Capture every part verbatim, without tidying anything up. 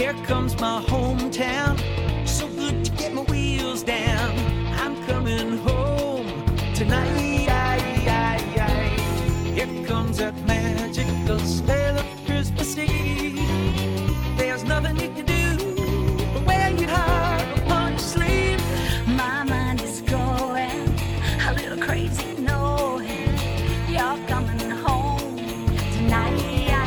Here comes my hometown, so good to get my wheels down. I'm coming home tonight. Here comes that magical smell of Christmas Eve. There's nothing you can do but wear your heart upon your sleeve. My mind is going a little crazy knowing you're coming home tonight.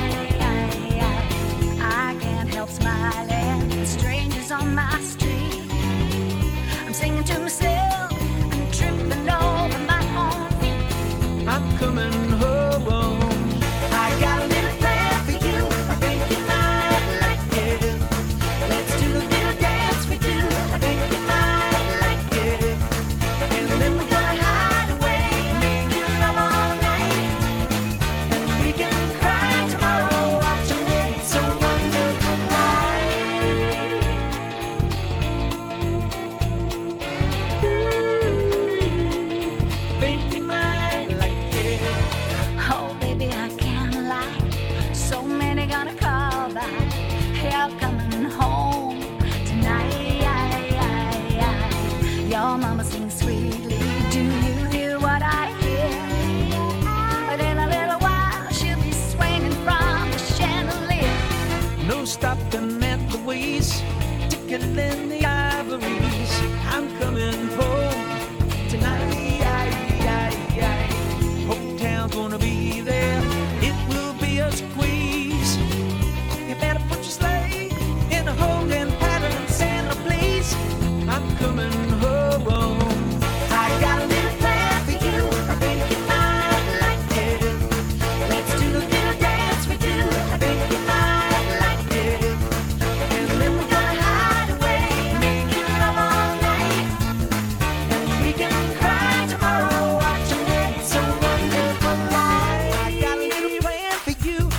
I can't help smiling at strangers on my street. I'm singing to myself and tripping over my own feet. I'm coming home. I got a little plan for you. I think you might like it. Let's do the little dance we do. I think you might like it. And then we're gonna hide away, making love all night. And we can cry tomorrow, watching it. It's a wonderful night. Ooh, think you might like it. Oh, baby, I can't lie. So many gonna call back. You're coming home tonight. Your mama sings sweetly. Do you hear what I hear? But in a little while, she'll be swinging from the chandelier. No stopping at the waist, tickling the ivories. I'm coming home tonight. Hometown's gonna be there. It will be a squeeze. You better put your sleigh in a holding pattern, Santa, please. I'm coming home. I got a little plan for you. I think you might like it. Let's do the little dance we do. I think you might like it. And then we're gonna hide away, making love all night. And we can cry tomorrow, watching it. It's a wonderful night. I got a little plan for you.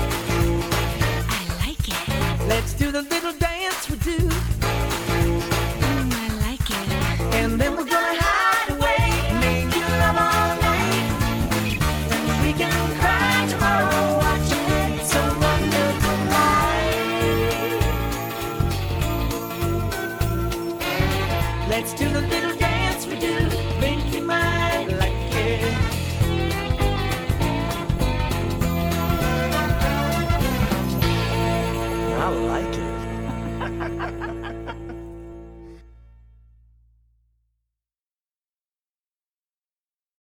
I like it. Let's do the little dance we do. Mm, I like it. And then we're gonna hide away, making love all night. And we can cry tomorrow, watching it. It's a wonderful night. Let's do the little dance we do. Think you might like it. I like it.